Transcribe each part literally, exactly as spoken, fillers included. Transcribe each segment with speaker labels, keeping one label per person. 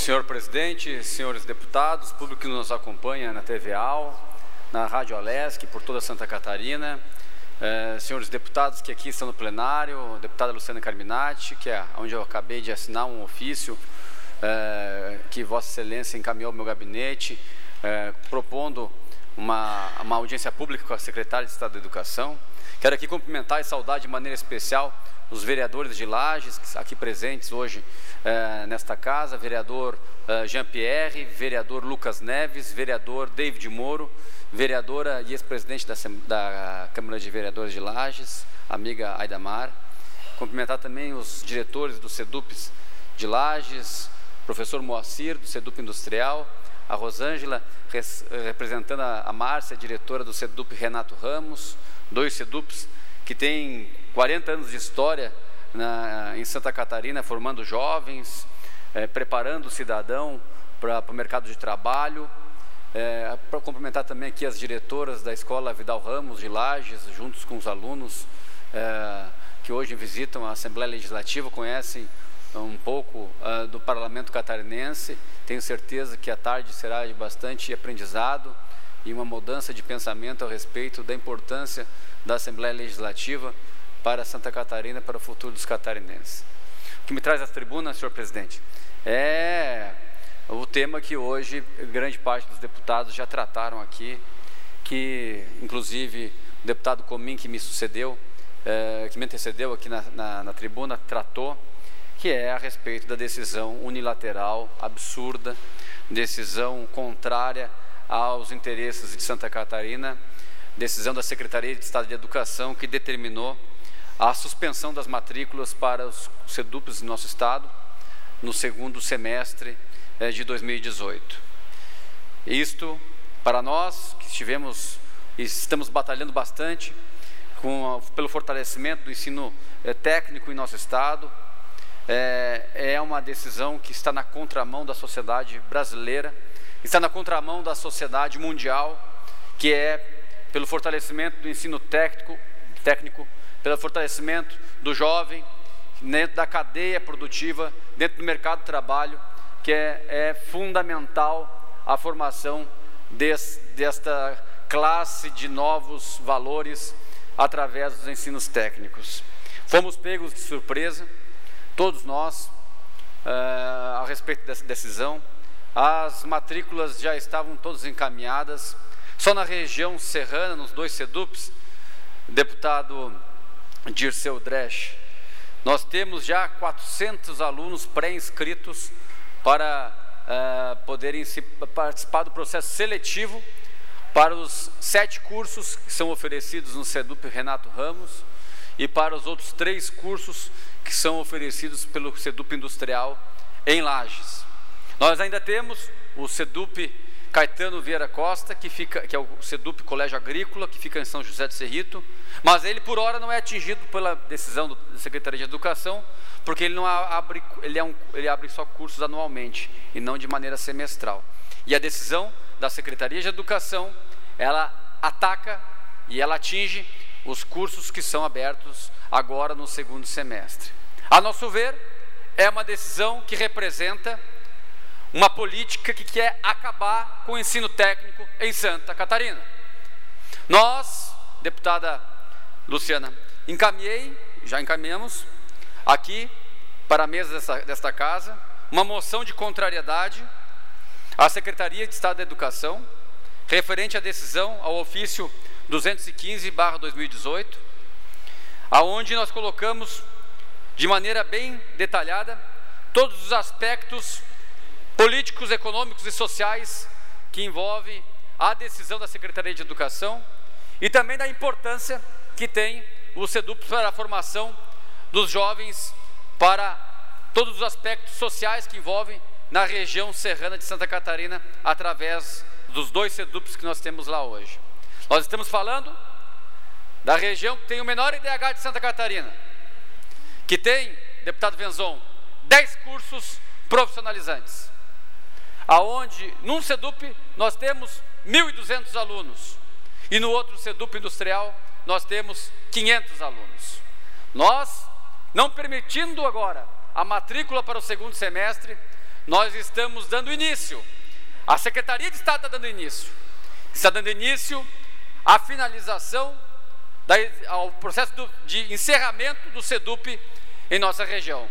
Speaker 1: Senhor presidente, senhores deputados, público que nos acompanha na T V A L, na Rádio Alesc, por toda Santa Catarina, eh, senhores deputados que aqui estão no plenário, a deputada Luciana Carminati, que é onde eu acabei de assinar um ofício eh, que Vossa Excelência encaminhou ao meu gabinete, eh, propondo uma, uma audiência pública com a secretária de Estado da Educação. Quero aqui cumprimentar e saudar de maneira especial os vereadores de Lages, aqui presentes hoje eh, nesta casa, vereador eh, Jean-Pierre, vereador Lucas Neves, vereador David Moro, vereadora e ex-presidente da, da Câmara de Vereadores de Lages, amiga Aidamar. Cumprimentar também os diretores do SEDUPs de Lages, professor Moacir, do SEDUP Industrial, a Rosângela, representando a, a Márcia, diretora do SEDUP Renato Ramos, dois SEDUPs que têm quarenta anos de história na, em Santa Catarina, formando jovens, é, preparando o cidadão para o mercado de trabalho. É, para cumprimentar também aqui as diretoras da Escola Vidal Ramos de Lages, juntos com os alunos é, que hoje visitam a Assembleia Legislativa, conhecem um pouco uh, do Parlamento Catarinense. Tenho certeza que a tarde será de bastante aprendizado e uma mudança de pensamento a respeito da importância da Assembleia Legislativa para Santa Catarina, para o futuro dos catarinenses. O que me traz às tribunas, senhor presidente, é o tema que hoje grande parte dos deputados já trataram aqui, que inclusive o deputado Comim, que me sucedeu, é, que me antecedeu aqui na, na, na tribuna, tratou, que é a respeito da decisão unilateral, absurda, decisão contrária aos interesses de Santa Catarina, decisão da Secretaria de Estado de Educação, que determinou a suspensão das matrículas para os SEDUPs do nosso estado no segundo semestre eh, de dois mil e dezoito. Isto, para nós que estivemos e estamos batalhando bastante com, pelo fortalecimento do ensino eh, técnico em nosso estado, é, é uma decisão que está na contramão da sociedade brasileira, está na contramão da sociedade mundial, que é pelo fortalecimento do ensino técnico, técnico, pelo fortalecimento do jovem dentro da cadeia produtiva, dentro do mercado de trabalho, que é, é fundamental a formação des, desta classe de novos valores através dos ensinos técnicos. Fomos pegos de surpresa, todos nós, uh, a respeito dessa decisão. As matrículas já estavam todas encaminhadas. Só na região serrana, nos dois SEDUPs, deputado Dirceu Dresch, nós temos já quatrocentos alunos pré-inscritos para uh, poderem se, participar do processo seletivo para os sete cursos que são oferecidos no SEDUP Renato Ramos e para os outros três cursos que são oferecidos pelo SEDUP Industrial em Lages. Nós ainda temos o SEDUP Caetano Vieira Costa, que, fica, que é o SEDUP Colégio Agrícola, que fica em São José do Cerrito, mas ele por hora não é atingido pela decisão do, da Secretaria de Educação, porque ele, não abre, ele, é um, ele abre só cursos anualmente e não de maneira semestral. E a decisão da Secretaria de Educação, ela ataca e ela atinge os cursos que são abertos agora no segundo semestre. A nosso ver, é uma decisão que representa uma política que quer acabar com o ensino técnico em Santa Catarina. Nós, deputada Luciana, encaminhei, já encaminhamos aqui para a mesa dessa, desta casa, uma moção de contrariedade à Secretaria de Estado da Educação, referente à decisão, ao ofício duzentos e quinze barra dois mil e dezoito, aonde nós colocamos de maneira bem detalhada todos os aspectos políticos, econômicos e sociais que envolve a decisão da Secretaria de Educação e também da importância que tem o SEDUP para a formação dos jovens, para todos os aspectos sociais que envolvem na região serrana de Santa Catarina, através dos dois SEDUPs que nós temos lá hoje. Nós estamos falando da região que tem o menor I D H de Santa Catarina, que tem, deputado Venzon, dez cursos profissionalizantes, aonde num SEDUP nós temos mil e duzentos alunos e no outro SEDUP Industrial nós temos quinhentos alunos. Nós, não permitindo agora a matrícula para o segundo semestre, nós estamos dando início, a Secretaria de Estado está dando início, está dando início à finalização, da, ao processo do, de encerramento do SEDUP em nossa região.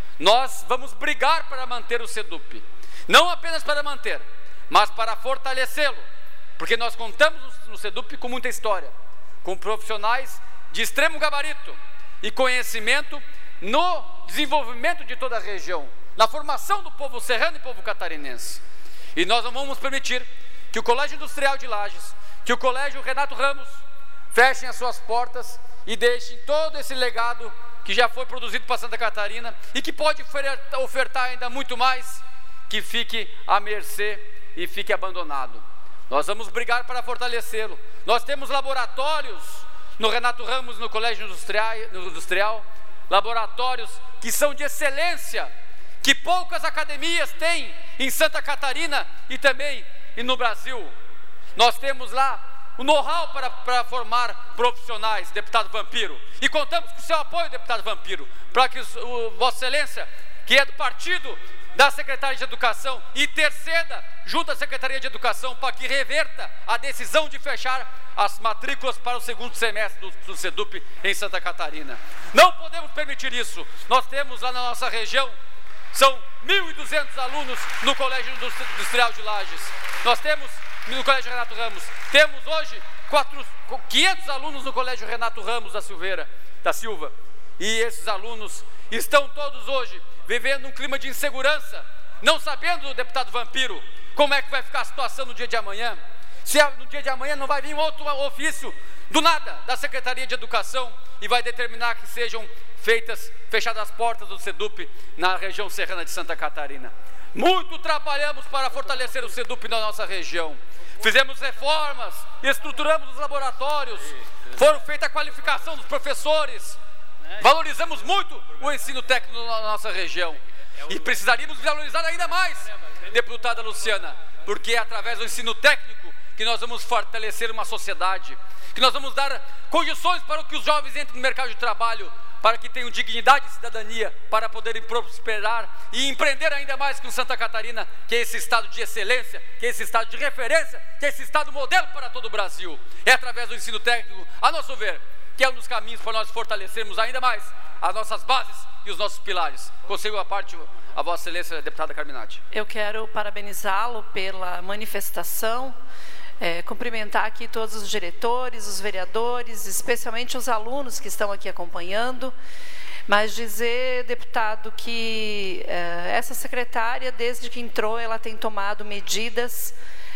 Speaker 1: Nós vamos brigar para manter o SEDUP, não apenas para manter, mas para fortalecê-lo, porque nós contamos no SEDUP com muita história, com profissionais de extremo gabarito e conhecimento no desenvolvimento de toda a região, na formação do povo serrano e povo catarinense. E nós não vamos permitir que o Colégio Industrial de Lages, que o Colégio Renato Ramos fechem as suas portas e deixem todo esse legado que já foi produzido para Santa Catarina e que pode ofertar ainda muito mais, que fique à mercê e fique abandonado. Nós vamos brigar para fortalecê-lo. Nós temos laboratórios no Renato Ramos, no Colégio Industrial, Industrial, laboratórios que são de excelência, que poucas academias têm em Santa Catarina e também e no Brasil. Nós temos lá o know-how para, para formar profissionais, deputado Vampiro, e contamos com o seu apoio, deputado Vampiro, para que o, Vossa Excelência, que é do partido da Secretaria de Educação, interceda junto à Secretaria de Educação para que reverta a decisão de fechar as matrículas para o segundo semestre do, do SEDUP em Santa Catarina. Não podemos permitir isso. Nós temos lá na nossa região, são mil e duzentos alunos no Colégio Industrial de Lages. Nós temos no Colégio Renato Ramos, temos hoje quinhentos alunos no Colégio Renato Ramos da Silveira, da Silva. E esses alunos estão todos hoje vivendo um clima de insegurança, não sabendo, deputado Vampiro, como é que vai ficar a situação no dia de amanhã. Se no dia de amanhã não vai vir outro ofício do nada da Secretaria de Educação e vai determinar que sejam feitas, fechadas as portas do SEDUP na região serrana de Santa Catarina. Muito trabalhamos para fortalecer o SEDUP na nossa região. Fizemos reformas, estruturamos os laboratórios, foram feita a qualificação dos professores, valorizamos muito o ensino técnico na nossa região. E precisaríamos valorizar ainda mais, deputada Luciana, porque é através do ensino técnico que nós vamos fortalecer uma sociedade, que nós vamos dar condições para que os jovens entrem no mercado de trabalho, para que tenham dignidade e cidadania, para poderem prosperar e empreender ainda mais com Santa Catarina, que é esse estado de excelência, que é esse estado de referência, que é esse estado modelo para todo o Brasil. É através do ensino técnico, a nosso ver, que é um dos caminhos para nós fortalecermos ainda mais as nossas bases e os nossos pilares. Consigo a parte, a Vossa Excelência, deputada Carminati.
Speaker 2: Eu quero parabenizá-lo pela manifestação, é, cumprimentar aqui todos os diretores, os vereadores, especialmente os alunos que estão aqui acompanhando, mas dizer, deputado, que é, essa secretária, desde que entrou, ela tem tomado medidas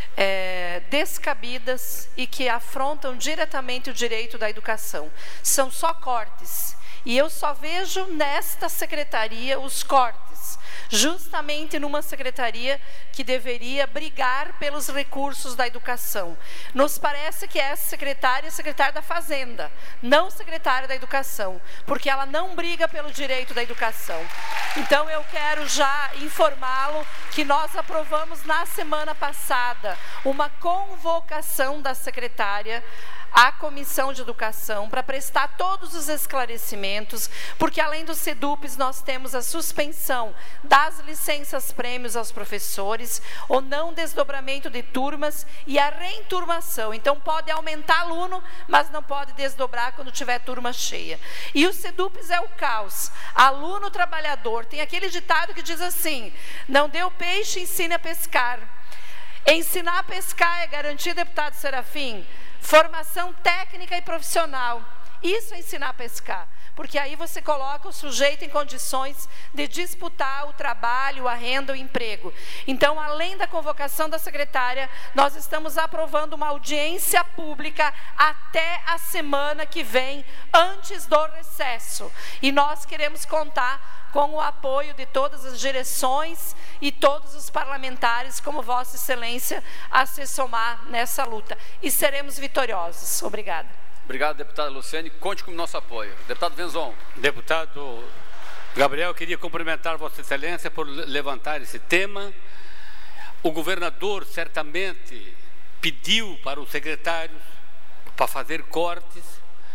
Speaker 2: É, descabidas e que afrontam diretamente o direito da educação. São só cortes. E eu só vejo nesta secretaria os cortes, justamente numa secretaria que deveria brigar pelos recursos da educação. Nos parece que essa secretária é secretária da Fazenda, não secretária da Educação, porque ela não briga pelo direito da educação. Então eu quero já informá-lo que nós aprovamos na semana passada uma convocação da secretária à Comissão de Educação para prestar todos os esclarecimentos, porque além dos SEDUPs nós temos a suspensão das licenças prêmios aos professores, o não desdobramento de turmas e a reenturmação. Então pode aumentar aluno, mas não pode desdobrar quando tiver turma cheia. E os SEDUPs é o caos. Aluno trabalhador, tem aquele ditado que diz assim: não deu peixe, ensine a pescar. Ensinar a pescar é garantir, deputado Serafim, formação técnica e profissional. Isso é ensinar a pescar, porque aí você coloca o sujeito em condições de disputar o trabalho, a renda, o emprego. Então, além da convocação da secretária, nós estamos aprovando uma audiência pública até a semana que vem, antes do recesso. E nós queremos contar com o apoio de todas as direções e todos os parlamentares, como Vossa Excelência, a se somar nessa luta. E seremos vitoriosos. Obrigada.
Speaker 1: Obrigado, deputada Luciane. Conte com o nosso apoio. Deputado Venzon.
Speaker 3: Deputado Gabriel, queria cumprimentar Vossa Excelência por levantar esse tema. O governador certamente pediu para os secretários para fazer cortes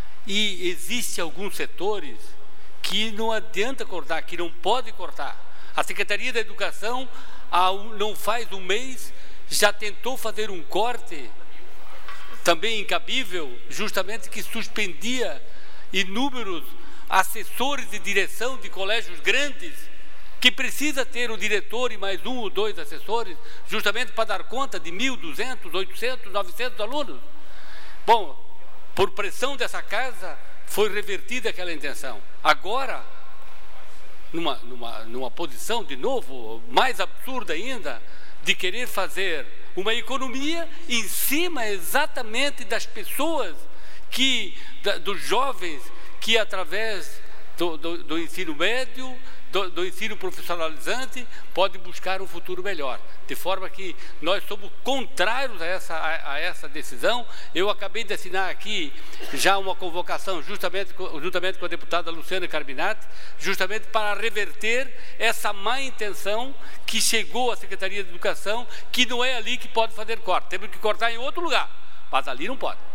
Speaker 3: e existem alguns setores que não adianta cortar, que não pode cortar. A Secretaria da Educação, há um, não faz um mês, já tentou fazer um corte, também incabível, justamente que suspendia inúmeros assessores de direção de colégios grandes, que precisa ter o diretor e mais um ou dois assessores, justamente para dar conta de mil, duzentos, oitocentos, novecentos alunos. Bom, por pressão dessa casa, foi revertida aquela intenção. Agora, numa, numa, numa posição, de novo, mais absurda ainda, de querer fazer uma economia em cima exatamente das pessoas, que, da, dos jovens que através do, do, do ensino médio, do, do ensino profissionalizante, podem buscar um futuro melhor. De forma que nós somos contrários a essa, a, a essa decisão. Eu acabei de assinar aqui já uma convocação, justamente, juntamente com a deputada Luciana Carminati, justamente para reverter essa má intenção que chegou à Secretaria de Educação, que não é ali que pode fazer corte. Temos que cortar em outro lugar, mas ali não pode.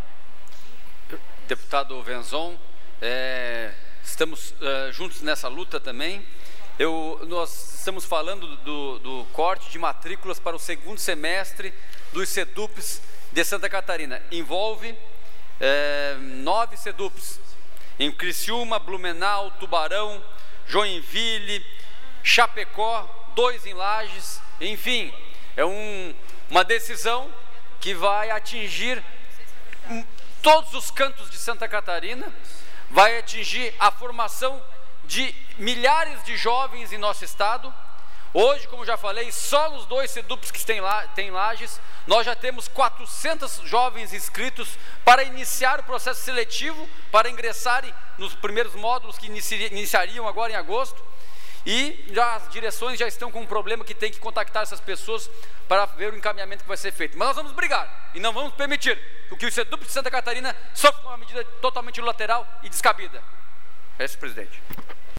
Speaker 1: Deputado Venzon, é, estamos é, juntos nessa luta também. Eu, nós estamos falando do, do corte de matrículas para o segundo semestre dos SEDUPs de Santa Catarina. Envolve é, nove SEDUPs, em Criciúma, Blumenau, Tubarão, Joinville, Chapecó, dois em Lages, enfim, é um, uma decisão que vai atingir todos os cantos de Santa Catarina, vai atingir a formação de milhares de jovens em nosso estado. Hoje, como já falei, só nos dois SEDUPs que tem, lá, tem Lages, nós já temos quatrocentos jovens inscritos para iniciar o processo seletivo, para ingressarem nos primeiros módulos que inici, iniciariam agora em agosto. E já as direções já estão com um problema que tem que contactar essas pessoas para ver o encaminhamento que vai ser feito. Mas nós vamos brigar e não vamos permitir que o SEDUP de Santa Catarina sofra uma medida totalmente unilateral e descabida. É isso, presidente.